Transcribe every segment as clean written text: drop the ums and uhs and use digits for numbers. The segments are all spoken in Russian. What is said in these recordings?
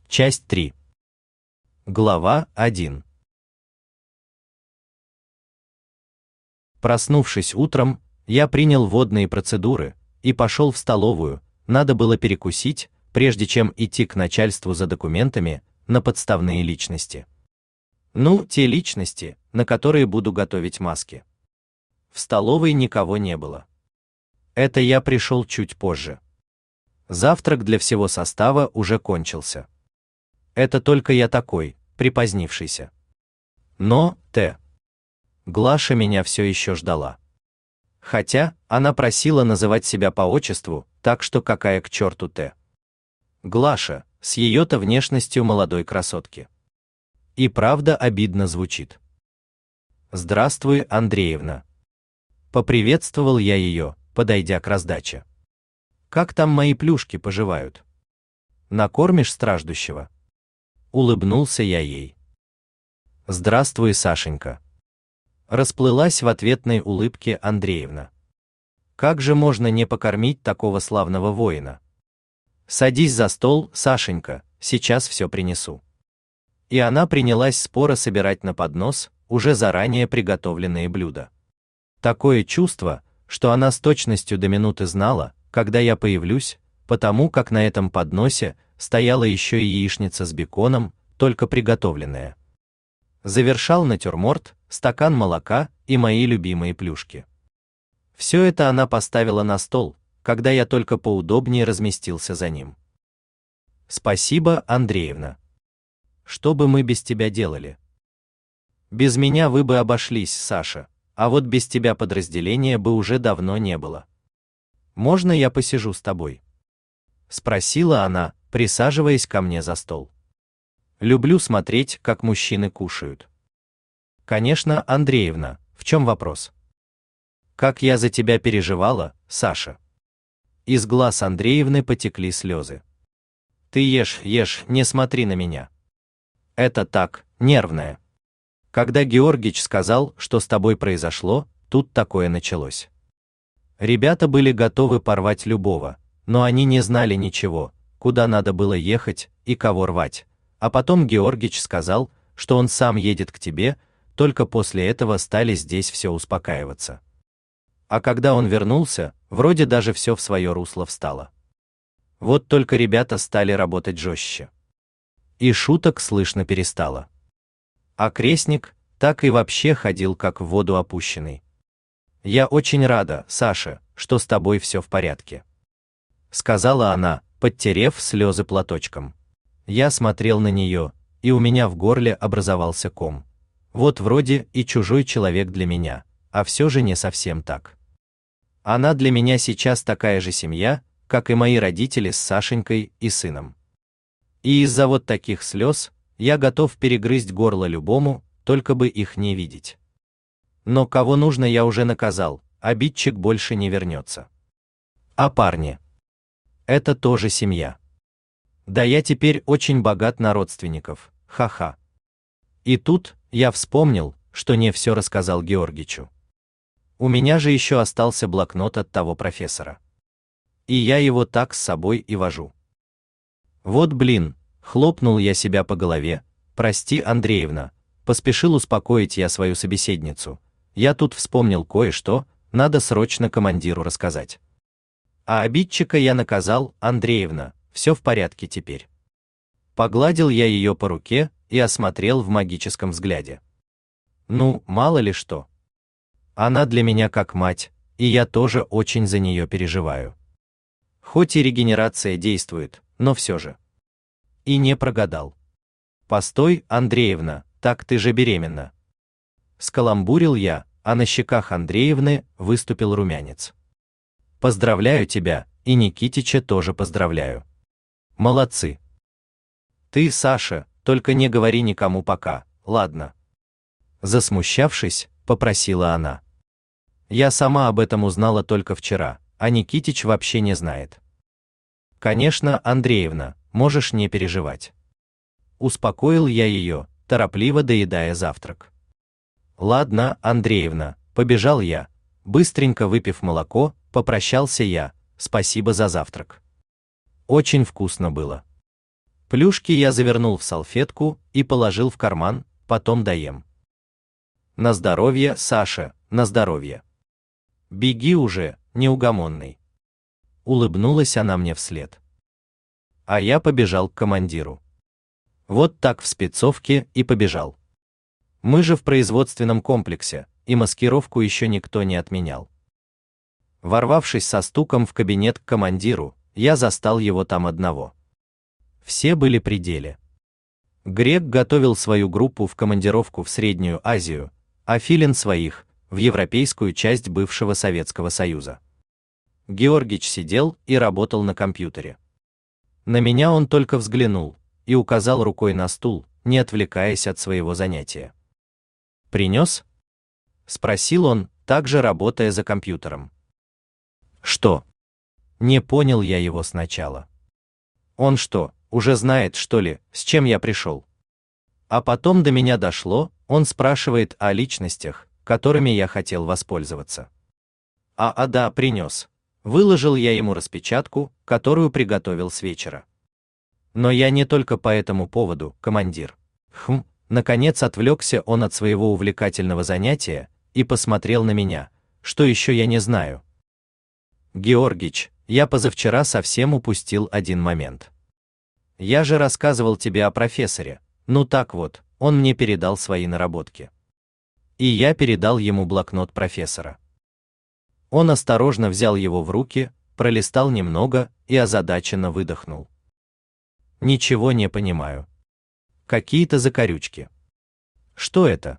Часть 3. Глава 1. Проснувшись утром, я принял водные процедуры и пошел в столовую. Надо было перекусить, прежде чем идти к начальству за документами на подставные личности. Ну, те личности, на которые буду готовить маски. В столовой никого не было. Это я пришел чуть позже. Завтрак для всего состава уже кончился. Это только я такой, припозднившийся. Но Глаша меня все еще ждала. Хотя она просила называть себя по отчеству, так что какая к черту Глаша, с ее-то внешностью молодой красотки. И правда обидно звучит. «Здравствуй, Андреевна». Поприветствовал я ее, подойдя к раздаче. «Как там мои плюшки поживают? Накормишь страждущего?» Улыбнулся я ей. «Здравствуй, Сашенька». Расплылась в ответной улыбке Андреевна. «Как же можно не покормить такого славного воина? Садись за стол, Сашенька, сейчас все принесу». И она принялась споро собирать на поднос уже заранее приготовленные блюда. Такое чувство, что она с точностью до минуты знала, когда я появлюсь, потому как на этом подносе стояла еще и яичница с беконом, только приготовленная. Завершал натюрморт, стакан молока и мои любимые плюшки. Все это она поставила на стол, когда я только поудобнее разместился за ним. «Спасибо, Андреевна. Что бы мы без тебя делали? Без меня вы бы обошлись, Саша, а вот без тебя подразделения бы уже давно не было. Можно я посижу с тобой?» Спросила она, присаживаясь ко мне за стол. «Люблю смотреть, как мужчины кушают». «Конечно, Андреевна, в чем вопрос?» «Как я за тебя переживала, Саша». Из глаз Андреевны потекли слезы. «Ты ешь, не смотри на меня. Это так, нервное. Когда Георгич сказал, что с тобой произошло, тут такое началось. Ребята были готовы порвать любого, но они не знали ничего, куда надо было ехать и кого рвать. А потом Георгич сказал, что он сам едет к тебе, только после этого стали здесь все успокаиваться. А когда он вернулся, вроде даже все в свое русло встало. Вот только ребята стали работать жестче. И шуток слышно перестало. А крестник так и вообще ходил как в воду опущенный. «Я очень рада, Саша, что с тобой все в порядке», сказала она, подтерев слезы платочком. Я смотрел на нее, и у меня в горле образовался ком. Вот вроде и чужой человек для меня, а все же не совсем так. Она для меня сейчас такая же семья, как и мои родители с Сашенькой и сыном. И из-за вот таких слез я готов перегрызть горло любому, только бы их не видеть. Но кого нужно, я уже наказал, обидчик больше не вернется. А парни? Это тоже семья. Да я теперь очень богат на родственников, ха-ха. И тут я вспомнил, что не все рассказал Георгичу. У меня же еще остался блокнот от того профессора. И я его так с собой и вожу. Вот блин, хлопнул я себя по голове. «Прости, Андреевна», поспешил успокоить я свою собеседницу. «Я тут вспомнил кое-что, надо срочно командиру рассказать». А обидчика я наказал, Андреевна, все в порядке теперь. Погладил я ее по руке и осмотрел в магическом взгляде. Ну, мало ли что. Она для меня как мать, и я тоже очень за нее переживаю. Хоть и регенерация действует, но все же. И не прогадал. «Постой, Андреевна, так ты же беременна». Скаламбурил я, а на щеках Андреевны выступил румянец. «Поздравляю тебя, и Никитича тоже поздравляю. Молодцы. Ты, Саша, только не говори никому пока, ладно?» Засмущавшись, попросила она. «Я сама об этом узнала только вчера, а Никитич вообще не знает». «Конечно, Андреевна, можешь не переживать». Успокоил я ее, торопливо доедая завтрак. «Ладно, Андреевна», побежал я, быстренько выпив молоко, попрощался я, спасибо за завтрак. Очень вкусно было. Плюшки я завернул в салфетку и положил в карман, потом доем. На здоровье, Саша, на здоровье. Беги уже, неугомонный. Улыбнулась она мне вслед. А я побежал к командиру. Вот так в спецовке и побежал. Мы же в производственном комплексе, и маскировку еще никто не отменял. Ворвавшись со стуком в кабинет к командиру, я застал его там одного. Все были при деле. Грек готовил свою группу в командировку в Среднюю Азию, а Филин своих в европейскую часть бывшего Советского Союза. Георгич сидел и работал на компьютере. На меня он только взглянул и указал рукой на стул, не отвлекаясь от своего занятия. «Принес?» — спросил он, также работая за компьютером. «Что?» Не понял я его сначала. Он что, уже знает, что ли, с чем я пришел? А потом до меня дошло, он спрашивает о личностях, которыми я хотел воспользоваться. Да, принес. Выложил я ему распечатку, которую приготовил с вечера. Но я не только по этому поводу, командир. Наконец отвлекся он от своего увлекательного занятия и посмотрел на меня. Что еще я не знаю? Георгич, я позавчера совсем упустил один момент. Я же рассказывал тебе о профессоре. Ну так вот, он мне передал свои наработки. И я передал ему блокнот профессора. Он осторожно взял его в руки, пролистал немного и озадаченно выдохнул. Ничего не понимаю. Какие-то закорючки. Что это?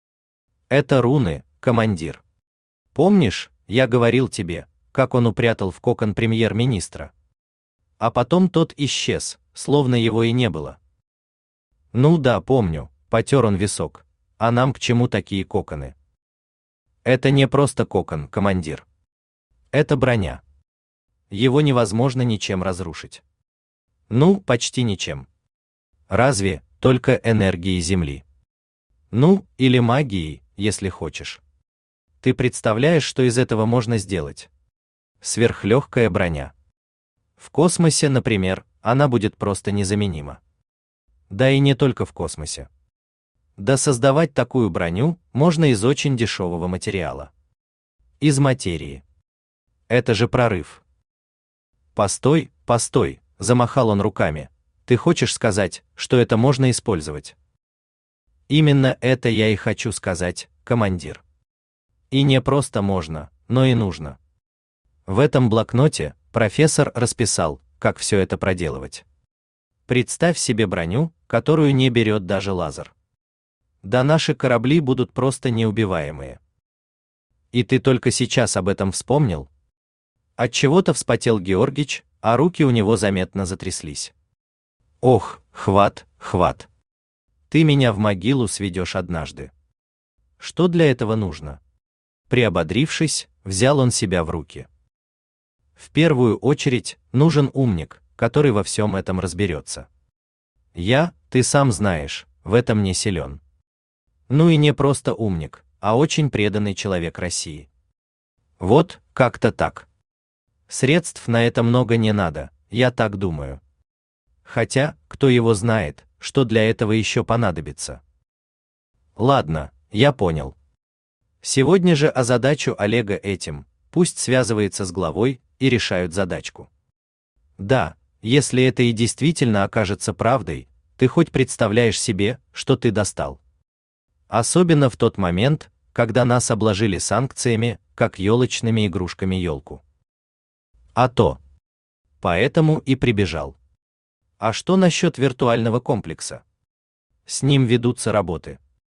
Это руны, командир. Помнишь, я говорил тебе, как он упрятал в кокон премьер-министра? А потом тот исчез, словно его и не было. Ну да, помню, потер он висок. А нам к чему такие коконы? Это не просто кокон, командир. Это броня. Его невозможно ничем разрушить. Ну, почти ничем. Разве только энергией Земли. Ну, или магией, если хочешь. Ты представляешь, что из этого можно сделать? Сверхлегкая броня. В космосе, например, она будет просто незаменима. Да и не только в космосе. Да создавать такую броню можно из очень дешевого материала. Из материи. Это же прорыв. Постой, постой, замахал он руками. Ты хочешь сказать, что это можно использовать? Именно это я и хочу сказать, командир. И не просто можно, но и нужно. В этом блокноте профессор расписал, как все это проделывать. Представь себе броню, которую не берет даже лазер. Да наши корабли будут просто неубиваемые. И ты только сейчас об этом вспомнил? Отчего-то вспотел Георгич, а руки у него заметно затряслись. Ох, хват. Ты меня в могилу сведешь однажды. Что для этого нужно? Приободрившись, взял он себя в руки. В первую очередь, нужен умник, который во всем этом разберется. Я, ты сам знаешь, в этом не силен. Ну и не просто умник, а очень преданный человек России. Вот, как-то так. Средств на это много не надо, я так думаю. Хотя, кто его знает, что для этого еще понадобится. Ладно, я понял. Сегодня же озадачу Олега этим, пусть связывается с главой и решают задачку. Да, если это и действительно окажется правдой, ты хоть представляешь себе, что ты достал. Особенно в тот момент, когда нас обложили санкциями, как елочными игрушками елку. А то. Поэтому и прибежал. А что насчет виртуального комплекса? С ним ведутся работы.